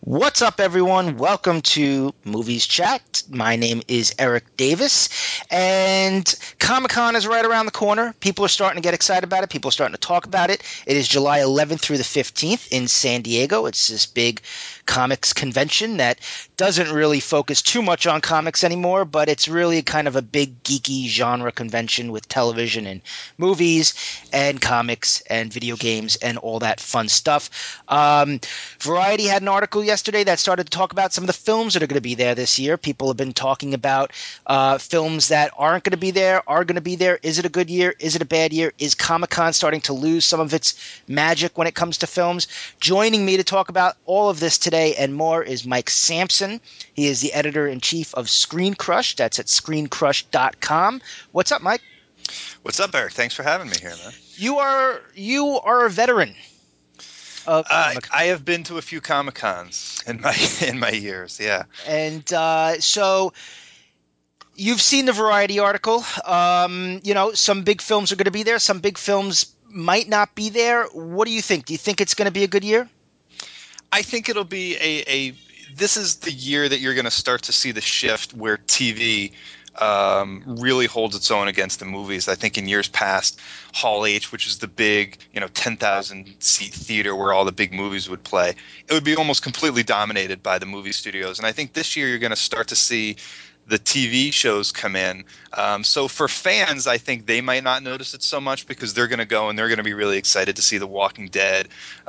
What's up, everyone? Welcome to Movies Chat. My name is Eric Davis, and Comic Con is right around the corner. People are starting to get excited about it. People are starting to talk about it. It is July 11th through the 15th in San Diego. It's this big comics convention that doesn't really focus too much on comics anymore, but it's really kind of a big geeky genre convention with television and movies and comics and video games and all that fun stuff. Variety had an article yesterday that started to talk about some of the films that are going to be there this year. People have been talking about films that aren't going to be there, are going to be there. Is it a good year? Is it a bad year? Is Comic-Con starting to lose some of its magic when it comes to films? Joining me to talk about all of this today and more is Mike Sampson. He is the editor-in-chief of Screen Crush. That's at screencrush.com. What's up, Mike? What's up, Eric? Thanks for having me here, man. You are a veteran of I have been to a few Comic Cons in my years, yeah. And so you've seen the Variety article. Some big films are going to be there. Some big films might not be there. What do you think? Do you think it's going to be a good year? I think it'll be this is the year that you're going to start to see the shift where TV really holds its own against the movies. I think in years past, Hall H, which is the big, 10,000 seat theater where all the big movies would play, it would be almost completely dominated by the movie studios. And I think this year you're going to start to see the TV shows come in. So for fans, I think they might not notice it so much because they're going to go and they're going to be really excited to see The Walking Dead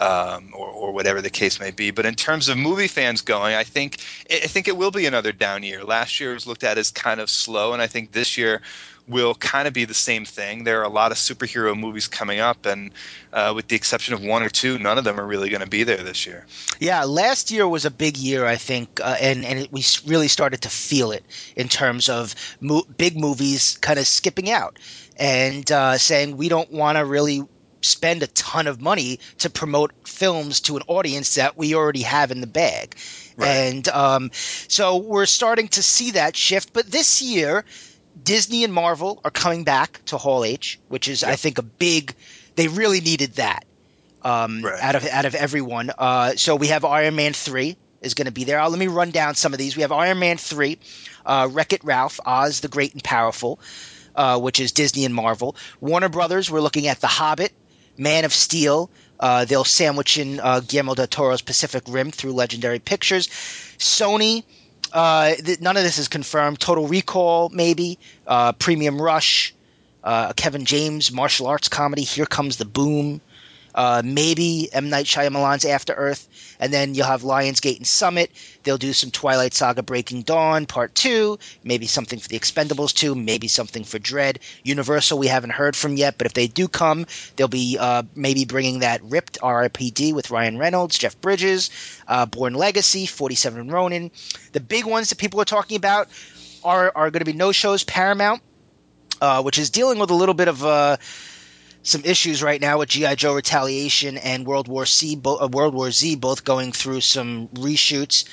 or whatever the case may be. But in terms of movie fans going, I think it will be another down year. Last year was looked at as kind of slow, and I think this year will kind of be the same thing. There are a lot of superhero movies coming up, and with the exception of one or two, none of them are really going to be there this year. Yeah, last year was a big year, I think, we really started to feel it in terms of big movies kind of skipping out and saying we don't want to really spend a ton of money to promote films to an audience that we already have in the bag. Right. And so we're starting to see that shift. But this year, Disney and Marvel are coming back to Hall H, which is, I think, they really needed that out of everyone. So we have Iron Man 3 is going to be there. Let me run down some of these. We have Iron Man 3, Wreck-It Ralph, Oz the Great and Powerful, which is Disney and Marvel. Warner Brothers, we're looking at The Hobbit, Man of Steel. They'll sandwich in Guillermo del Toro's Pacific Rim through Legendary Pictures. Sony, none of this is confirmed. Total Recall, maybe. Premium Rush, Kevin James martial arts comedy, Here Comes the Boom. Maybe M. Night Shyamalan's After Earth, and then you'll have Lionsgate and Summit. They'll do some Twilight Saga Breaking Dawn Part 2, maybe something for The Expendables 2, maybe something for Dread. Universal we haven't heard from yet, but if they do come, they'll be maybe bringing that Ripped R.I.P.D. with Ryan Reynolds, Jeff Bridges, Bourne Legacy, 47 Ronin. The big ones that people are talking about are going to be no-shows. Paramount, which is dealing with a little bit of some issues right now with G.I. Joe Retaliation and World War Z, both going through some reshoots.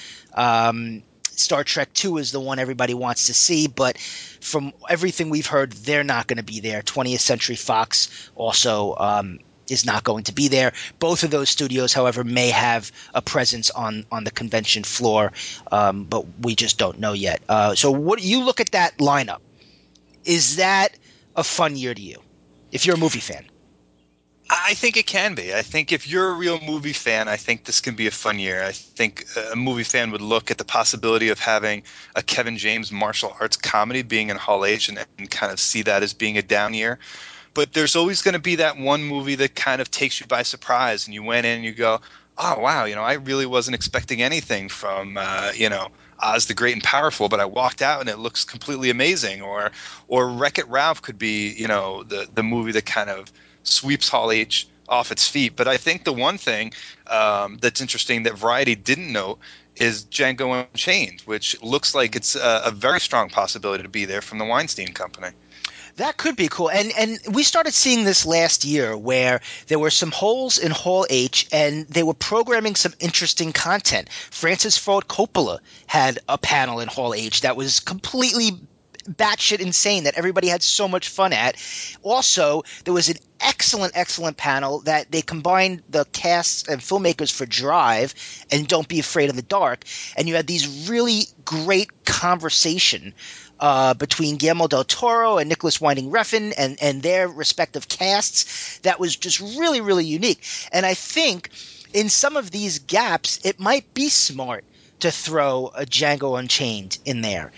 Star Trek II is the one everybody wants to see, but from everything we've heard, they're not going to be there. 20th Century Fox also is not going to be there. Both of those studios, however, may have a presence on the convention floor, but we just don't know yet. So what you look at that lineup, is that a fun year to you? If you're a movie fan. I think it can be. I think if you're a real movie fan, I think this can be a fun year. I think a movie fan would look at the possibility of having a Kevin James martial arts comedy being in Hall H and kind of see that as being a down year. But there's always going to be that one movie that kind of takes you by surprise, and you went in and you go, oh, wow, I really wasn't expecting anything from, Oz the Great and Powerful, but I walked out and it looks completely amazing. Or Wreck-It Ralph could be, the movie that kind of sweeps Hall H off its feet. But I think the one thing that's interesting that Variety didn't note is Django Unchained, which looks like it's a very strong possibility to be there from the Weinstein Company. That could be cool. And we started seeing this last year where there were some holes in Hall H and they were programming some interesting content. Francis Ford Coppola had a panel in Hall H that was completely batshit insane that everybody had so much fun at. Also, there was an excellent panel that they combined the casts and filmmakers for Drive and Don't Be Afraid of the Dark, and you had these really great conversation between Guillermo del Toro and Nicholas Winding Refn and their respective casts that was just really, really unique. And I think in some of these gaps, it might be smart to throw a Django Unchained in there.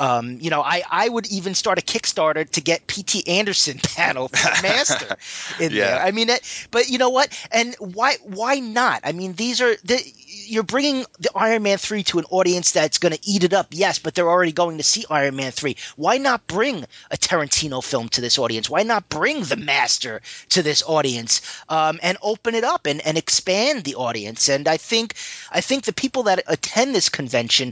I would even start a Kickstarter to get P.T. Anderson panel for the Master in there. I mean, but you know what? And why not? I mean, you're bringing the Iron Man 3 to an audience that's going to eat it up, yes, but they're already going to see Iron Man 3. Why not bring a Tarantino film to this audience? Why not bring The Master to this audience and open it up and expand the audience? And I think the people that attend this convention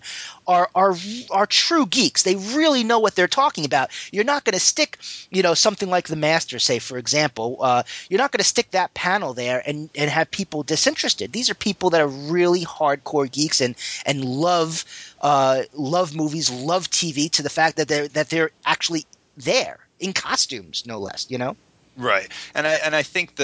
are true geeks. They really know what they're talking about. You're not going to stick, something like The Master, say, for example. You're not going to stick that panel there and have people disinterested. These are people that are really hardcore geeks and love movies, love TV, to the fact that they're actually there in costumes, no less. Right, and I think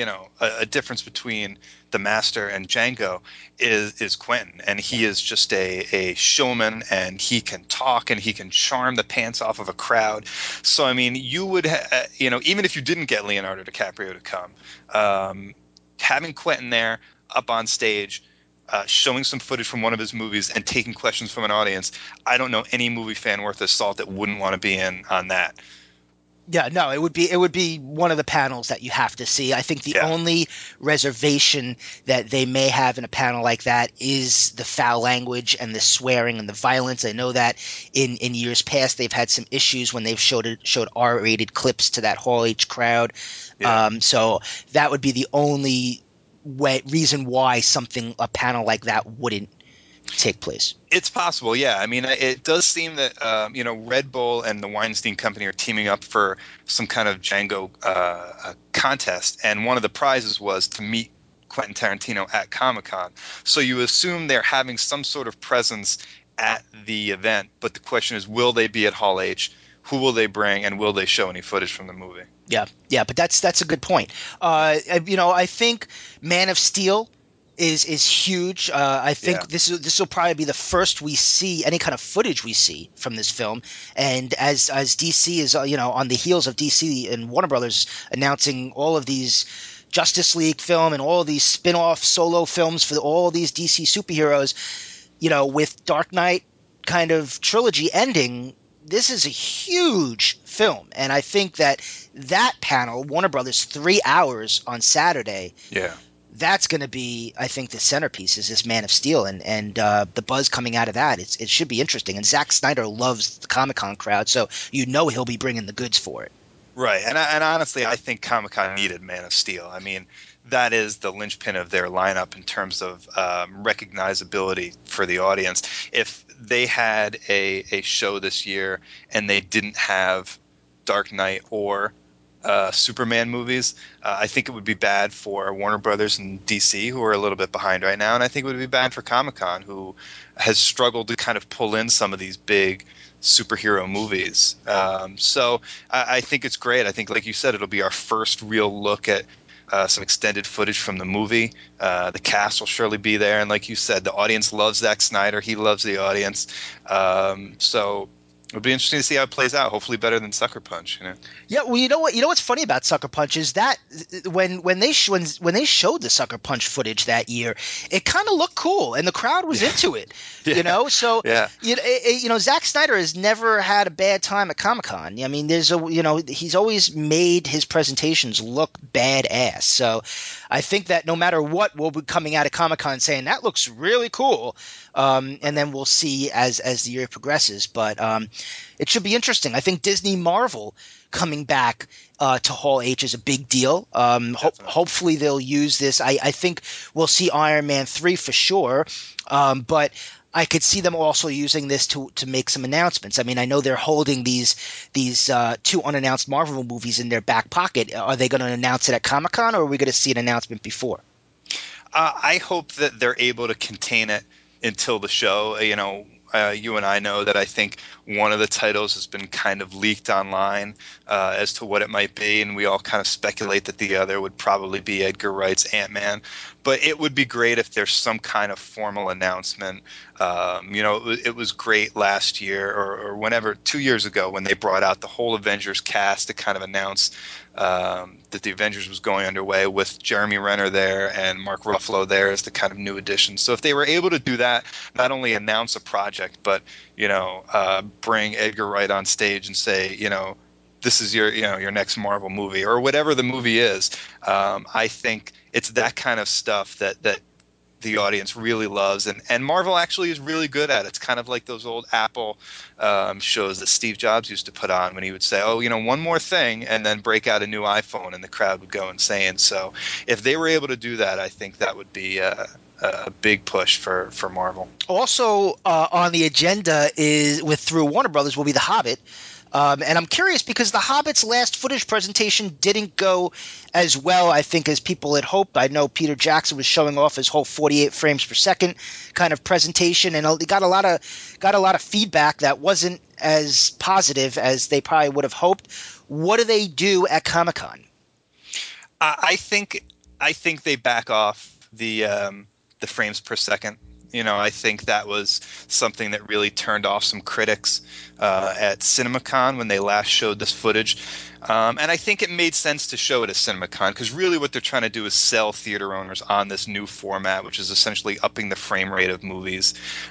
a difference between The Master and Django is Quentin, and he is just a showman, and he can talk and he can charm the pants off of a crowd. So I mean, you would even if you didn't get Leonardo DiCaprio to come, having Quentin there up on stage, showing some footage from one of his movies and taking questions from an audience, I don't know any movie fan worth his salt that wouldn't want to be in on that. Yeah, no, it would be one of the panels that you have to see. I think the only reservation that they may have in a panel like that is the foul language and the swearing and the violence. I know that in years past they've had some issues when they've showed R-rated clips to that Hall H crowd. Yeah. So that would be the only reason why a panel like that wouldn't take place. It's possible, yeah. I mean, it does seem that Red Bull and the Weinstein Company are teaming up for some kind of Django contest, and one of the prizes was to meet Quentin Tarantino at Comic-Con. So you assume they're having some sort of presence at the event, but the question is, will they be at Hall H? Who will they bring, and will they show any footage from the movie? Yeah, but that's a good point. I think Man of Steel is huge. I think this will probably be the first we see any kind of footage we see from this film. And as DC is on the heels of DC and Warner Brothers announcing all of these Justice League film and all of these spin-off solo films for all of these DC superheroes, with Dark Knight kind of trilogy ending, this is a huge film. And I think that panel, Warner Brothers, 3 hours on Saturday. Yeah. That's going to be, I think, the centerpiece is this Man of Steel, and the buzz coming out of that. It should be interesting. And Zack Snyder loves the Comic-Con crowd, so he'll be bringing the goods for it. Right, and honestly, I think Comic-Con needed Man of Steel. I mean, that is the linchpin of their lineup in terms of recognizability for the audience. If they had a show this year and they didn't have Dark Knight or Superman movies, I think it would be bad for Warner Brothers and DC, who are a little bit behind right now, and I think it would be bad for Comic-Con, who has struggled to kind of pull in some of these big superhero movies. So I think it's great. I think, like you said, it'll be our first real look at some extended footage from the movie. The cast will surely be there, and like you said, the audience loves Zack Snyder. He loves the audience. So it'll be interesting to see how it plays out. Hopefully better than Sucker Punch. Yeah, well, you know what's funny about Sucker Punch is that when they showed the Sucker Punch footage that year, it kind of looked cool and the crowd was into it. So Zack Snyder has never had a bad time at Comic-Con. I mean, he's always made his presentations look badass. So I think that no matter what, we'll be coming out of Comic-Con saying that looks really cool. And then we'll see as the year progresses. But it should be interesting. I think Disney Marvel coming back to Hall H is a big deal. Hopefully they'll use this. I think we'll see Iron Man 3 for sure. But I could see them also using this to make some announcements. I mean, I know they're holding these 2 unannounced Marvel movies in their back pocket. Are they going to announce it at Comic-Con, or are we going to see an announcement before? I hope that they're able to contain it until the show. you and I know that I think one of the titles has been kind of leaked online as to what it might be, and we all kind of speculate that the other would probably be Edgar Wright's Ant-Man. But it would be great if there's some kind of formal announcement. It was great last year or whenever, 2 years ago, when they brought out the whole Avengers cast to kind of announce that the Avengers was going underway with Jeremy Renner there and Mark Ruffalo there as the kind of new addition. So if they were able to do that, not only announce a project, but bring Edgar Wright on stage and say, this is your next Marvel movie or whatever the movie is. I think it's that kind of stuff that the audience really loves, and Marvel actually is really good at it. It's kind of like those old Apple shows that Steve Jobs used to put on when he would say, one more thing, and then break out a new iPhone, and the crowd would go insane. So if they were able to do that, I think that would be a big push for Marvel. Also on the agenda through Warner Brothers will be The Hobbit. And I'm curious because The Hobbit's last footage presentation didn't go as well, I think, as people had hoped. I know Peter Jackson was showing off his whole 48 frames per second kind of presentation, and he got a lot of feedback that wasn't as positive as they probably would have hoped. What do they do at Comic-Con? I think they back off the frames per second. I think that was something that really turned off some critics at CinemaCon when they last showed this footage. And I think it made sense to show it at CinemaCon because really what they're trying to do is sell theater owners on this new format, which is essentially upping the frame rate of movies.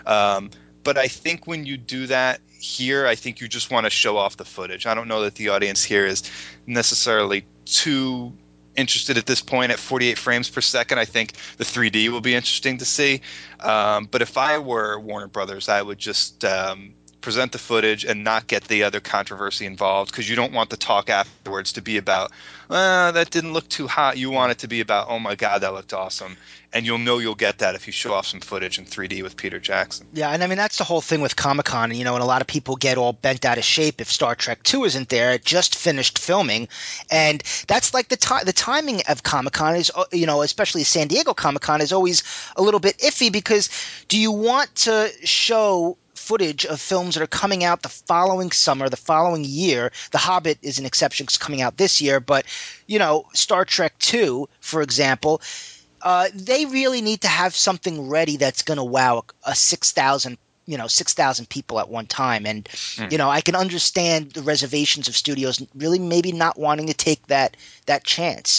But I think when you do that here, I think you just want to show off the footage. I don't know that the audience here is necessarily too interested at this point at 48 frames per second. I think the 3D will be interesting to see. But if I were Warner Brothers, I would just present the footage and not get the other controversy involved because you don't want the talk afterwards to be about, that didn't look too hot. You want it to be about, oh my God, that looked awesome. And you'll get that if you show off some footage in 3D with Peter Jackson. Yeah, and I mean, that's the whole thing with Comic-Con, and a lot of people get all bent out of shape if Star Trek 2 isn't there. It just finished filming, and that's like the timing of Comic-Con is, especially San Diego Comic-Con is always a little bit iffy because do you want to show footage of films that are coming out the following summer, the following year? The Hobbit is an exception, it's coming out this year, but Star Trek 2, for example, they really need to have something ready that's going to wow a 6,000 people at one time. And, I can understand the reservations of studios really maybe not wanting to take that chance.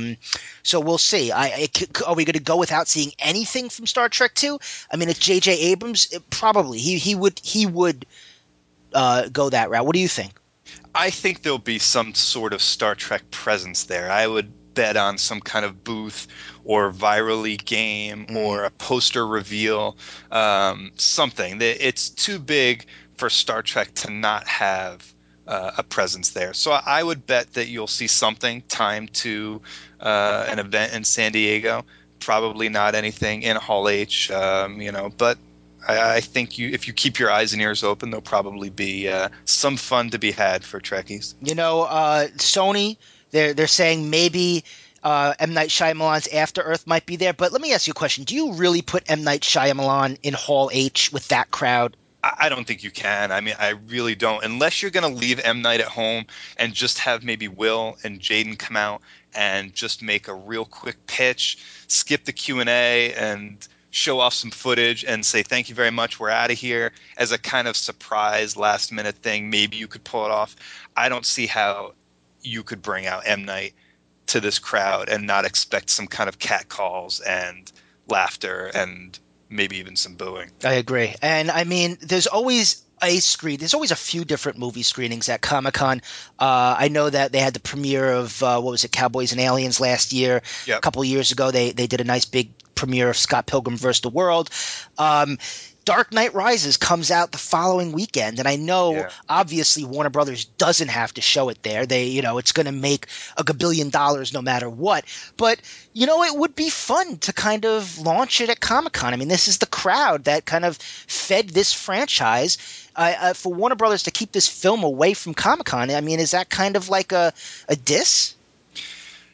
So we'll see. Are we going to go without seeing anything from Star Trek 2? I mean, it's J.J. Abrams. Probably. He would go that route. What do you think? I think there'll be some sort of Star Trek presence there. I would bet on some kind of booth or virally game or a poster reveal, something. It's too big for Star Trek to not have a presence there. So I would bet that you'll see something timed to an event in San Diego. Probably not anything in Hall H, but I think if you keep your eyes and ears open, there'll probably be some fun to be had for Trekkies. Sony, they're saying maybe M. Night Shyamalan's After Earth might be there. But let me ask you a question. Do you really put M. Night Shyamalan in Hall H with that crowd? I don't think you can. I mean, I really don't. Unless you're going to leave M. Night at home and just have maybe Will and Jaden come out and just make a real quick pitch, skip the Q&A and show off some footage and say, thank you very much, we're out of here, as a kind of surprise last-minute thing. Maybe you could pull it off. I don't see how you could bring out M. Night to this crowd and not expect some kind of catcalls and laughter and maybe even some booing. I agree. And I mean, there's always a few different movie screenings at Comic-Con. I know that they had the premiere of Cowboys and Aliens last year. Yep. A couple of years ago, they did a nice big premiere of Scott Pilgrim vs. the World. Dark Knight Rises comes out the following weekend, and I know obviously Warner Brothers doesn't have to show it there. It's going to make $1 billion no matter what. But it would be fun to kind of launch it at Comic-Con. I mean, this is the crowd that kind of fed this franchise. For Warner Brothers to keep this film away from Comic-Con, I mean, is that kind of like a diss?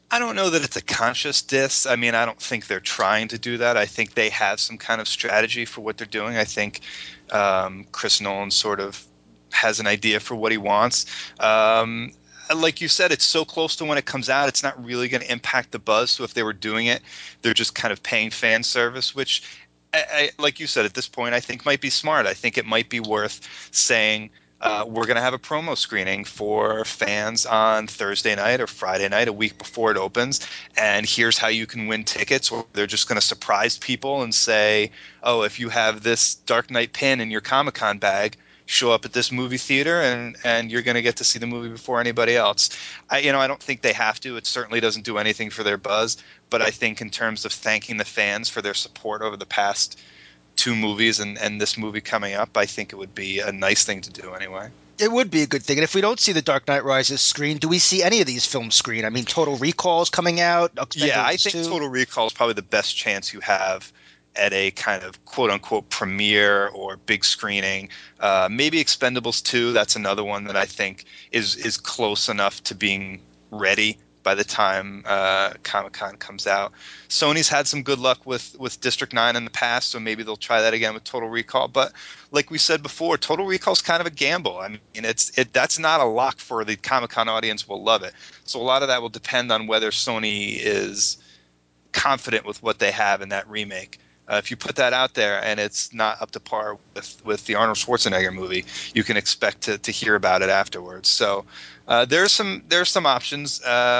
I don't know that it's a conscious diss. I mean, I don't think they're trying to do that. I think they have some kind of strategy for what they're doing. I think Chris Nolan sort of has an idea for what he wants. Um, like you said, it's so close to when it comes out, it's not really going to impact the buzz. So if they were doing it, they're just kind of paying fan service, which, like you said, at this point, I think might be smart. I think it might be worth saying, we're going to have a promo screening for fans on Thursday night or Friday night, a week before it opens. And here's how you can win tickets. Or they're just going to surprise people and say, oh, if you have this Dark Knight pin in your Comic-Con bag, show up at this movie theater and you're going to get to see the movie before anybody else. I don't think they have to. It certainly doesn't do anything for their buzz. But I think in terms of thanking the fans for their support over the past two movies and this movie coming up, I think it would be a nice thing to do anyway. It would be a good thing. And if we don't see The Dark Knight Rises screen, do we see any of these films screen? I mean, Total Recall's coming out. Yeah, I think 2. Total Recall is probably the best chance you have at a kind of quote-unquote premiere or big screening. Maybe Expendables 2, that's another one that I think is close enough to being ready by the time Comic-Con comes out. Sony's had some good luck with District 9 in the past, so maybe they'll try that again with Total Recall. But like we said before, Total Recall is kind of a gamble. I mean, that's not a lock for the Comic-Con audience will love it. So a lot of that will depend on whether Sony is confident with what they have in that remake. If you put that out there and it's not up to par with the Arnold Schwarzenegger movie, you can expect to hear about it afterwards. So there's some options.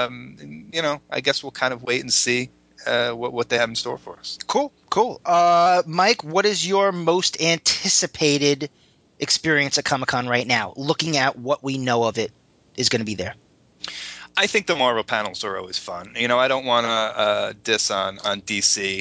I guess we'll kind of wait and see what they have in store for us. Cool. Mike, what is your most anticipated experience at Comic-Con right now? Looking at what we know of it is going to be there. I think the Marvel panels are always fun. I don't want to diss on DC.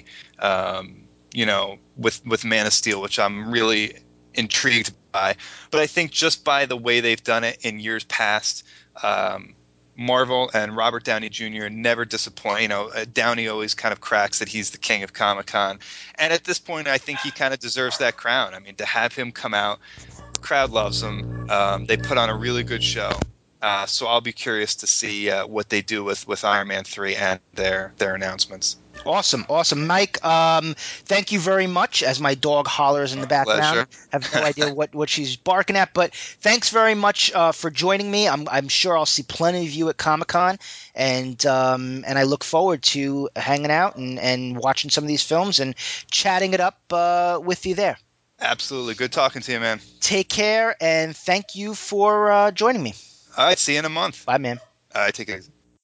With Man of Steel, which I'm really intrigued by. But I think just by the way they've done it in years past, Marvel and Robert Downey Jr. never disappoint. Downey always kind of cracks that he's the king of Comic-Con. And at this point, I think he kind of deserves that crown. I mean, to have him come out, the crowd loves him. They put on a really good show. So I'll be curious to see what they do with Iron Man 3 and their announcements. Awesome. Mike, thank you very much. As my dog hollers in the background, I have no idea what she's barking at, but thanks very much for joining me. I'm sure I'll see plenty of you at Comic-Con, and I look forward to hanging out and watching some of these films and chatting it up with you there. Absolutely. Good talking to you, man. Take care, and thank you for joining me. All right. See you in a month. Bye, man. All right. Take care.